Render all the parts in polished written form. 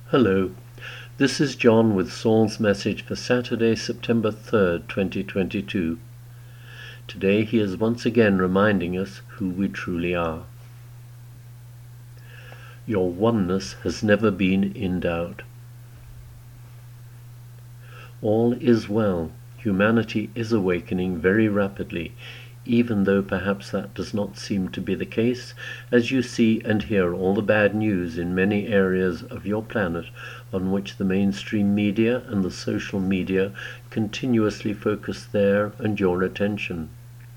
Hello, this is John with Saul's message for Saturday, September 3rd, 2022. Today he is once again reminding us who we truly are. Your oneness has never been in doubt. All is well. Humanity is awakening very rapidly, even though perhaps that does not seem to be the case, as you see and hear all the bad news in many areas of your planet on which the mainstream media and the social media continuously focus their and your attention.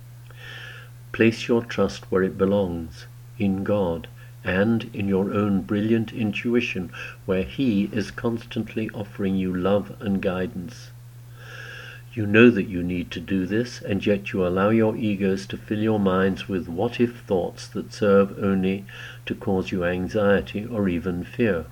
Place your trust where it belongs, in God, and in your own brilliant intuition, where He is constantly offering you love and guidance. You know that you need to do this, and yet you allow your egos to fill your minds with what-if thoughts that serve only to cause you anxiety or even fear.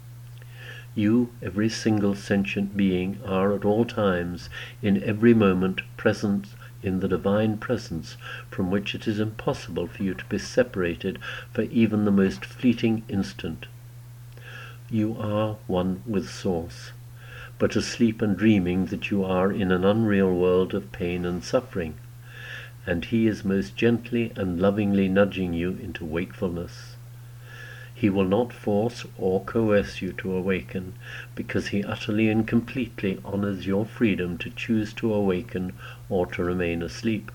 You, every single sentient being, are at all times, in every moment, present in the divine presence from which it is impossible for you to be separated for even the most fleeting instant. You are one with Source, but asleep and dreaming that you are in an unreal world of pain and suffering, and He is most gently and lovingly nudging you into wakefulness. He will not force or coerce you to awaken, because He utterly and completely honors your freedom to choose to awaken or to remain asleep.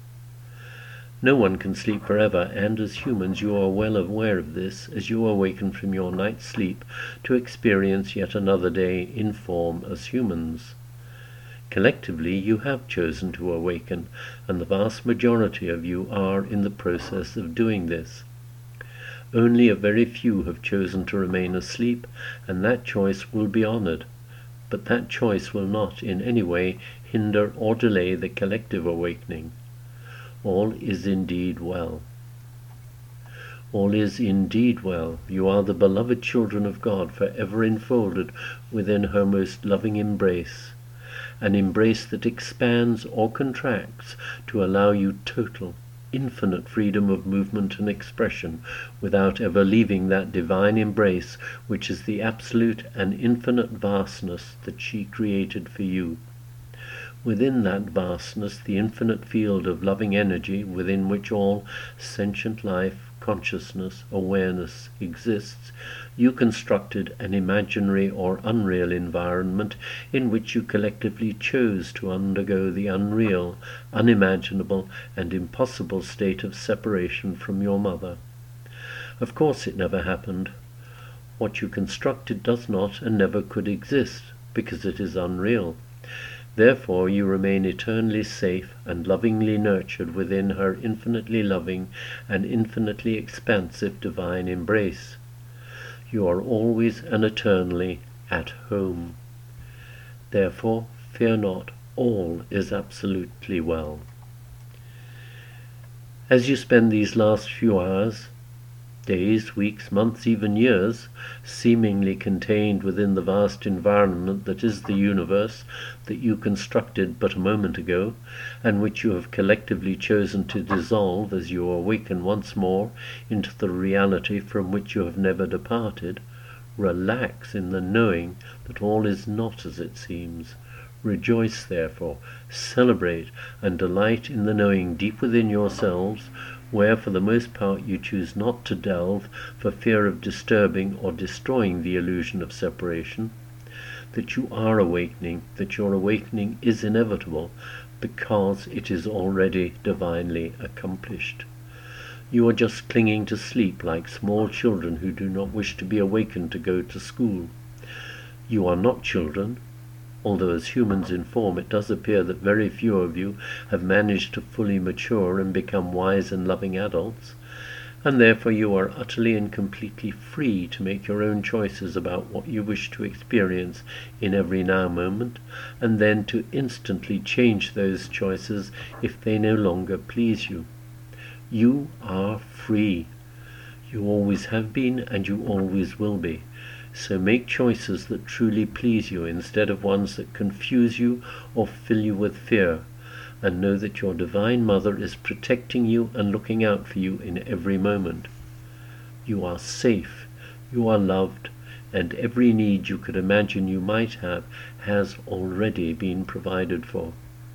No one can sleep forever, and as humans you are well aware of this as you awaken from your night's sleep to experience yet another day in form as humans. Collectively you have chosen to awaken, and the vast majority of you are in the process of doing this. Only a very few have chosen to remain asleep, and that choice will be honored, but that choice will not in any way hinder or delay the collective awakening. All is indeed well. All is indeed well. You are the beloved children of God, forever enfolded within her most loving embrace, an embrace that expands or contracts to allow you total, infinite freedom of movement and expression, without ever leaving that divine embrace which is the absolute and infinite vastness that she created for you. Within that vastness, the infinite field of loving energy within which all sentient life, consciousness, awareness exists, you constructed an imaginary or unreal environment in which you collectively chose to undergo the unreal, unimaginable, and impossible state of separation from your mother. Of course it never happened. What you constructed does not and never could exist, because it is unreal. Therefore you remain eternally safe and lovingly nurtured within her infinitely loving and infinitely expansive divine embrace. You are always and eternally at home. Therefore fear not, all is absolutely well. As you spend these last few hours, days, weeks, months, even years, seemingly contained within the vast environment that is the universe that you constructed but a moment ago, and which you have collectively chosen to dissolve as you awaken once more into the reality from which you have never departed, relax in the knowing that all is not as it seems. Rejoice, therefore, celebrate and delight in the knowing deep within yourselves, where for the most part you choose not to delve for fear of disturbing or destroying the illusion of separation, that you are awakening, that your awakening is inevitable, because it is already divinely accomplished. You are just clinging to sleep like small children who do not wish to be awakened to go to school. You are not children, although as humans in form it does appear that very few of you have managed to fully mature and become wise and loving adults, and therefore you are utterly and completely free to make your own choices about what you wish to experience in every now moment, and then to instantly change those choices if they no longer please you. You are free. You always have been, and you always will be. So make choices that truly please you instead of ones that confuse you or fill you with fear, and know that your Divine Mother is protecting you and looking out for you in every moment. You are safe, you are loved, and every need you could imagine you might have has already been provided for.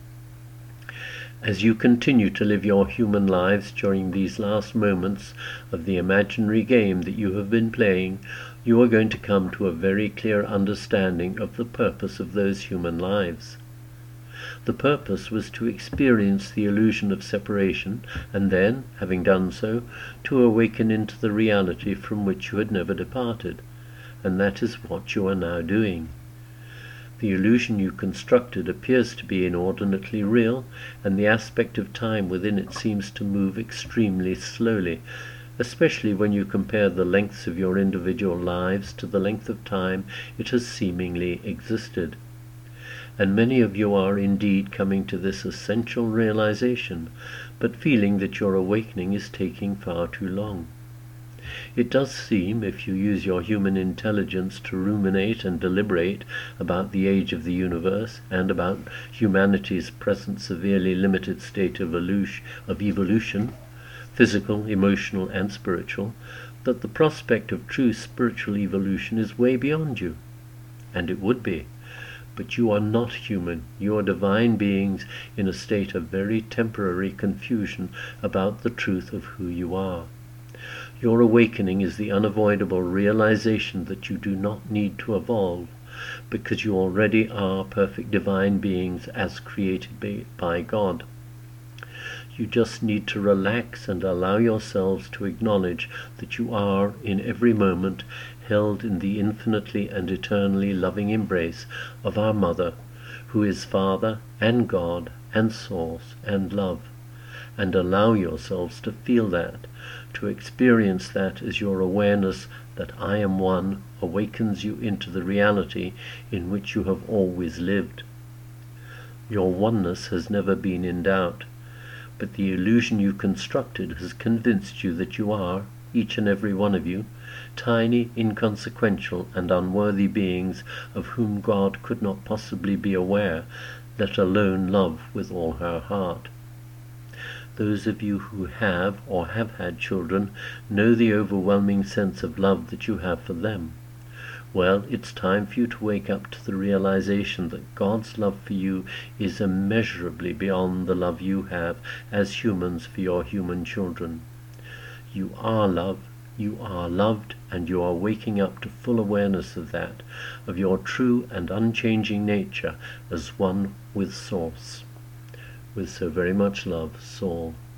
As you continue to live your human lives during these last moments of the imaginary game that you have been playing, you are going to come to a very clear understanding of the purpose of those human lives. The purpose was to experience the illusion of separation, and then, having done so, to awaken into the reality from which you had never departed, and that is what you are now doing. The illusion you constructed appears to be inordinately real, and the aspect of time within it seems to move extremely slowly, especially when you compare the lengths of your individual lives to the length of time it has seemingly existed. And many of you are indeed coming to this essential realization, but feeling that your awakening is taking far too long. It does seem, if you use your human intelligence to ruminate and deliberate about the age of the universe and about humanity's present severely limited state of evolution, physical, emotional, and spiritual, that the prospect of true spiritual evolution is way beyond you. And it would be. But you are not human. You are divine beings in a state of very temporary confusion about the truth of who you are. Your awakening is the unavoidable realization that you do not need to evolve, because you already are perfect divine beings as created by God. You just need to relax and allow yourselves to acknowledge that you are, in every moment, held in the infinitely and eternally loving embrace of our Mother, who is Father and God and Source and Love. And allow yourselves to feel that, to experience that as your awareness that I am one awakens you into the reality in which you have always lived. Your oneness has never been in doubt, but the illusion you constructed has convinced you that you are, each and every one of you, tiny, inconsequential, and unworthy beings of whom God could not possibly be aware, let alone love with all her heart. Those of you who have or have had children know the overwhelming sense of love that you have for them. Well, it's time for you to wake up to the realization that God's love for you is immeasurably beyond the love you have as humans for your human children. You are love, you are loved, and you are waking up to full awareness of that, of your true and unchanging nature as one with Source. With so very much love, Saul.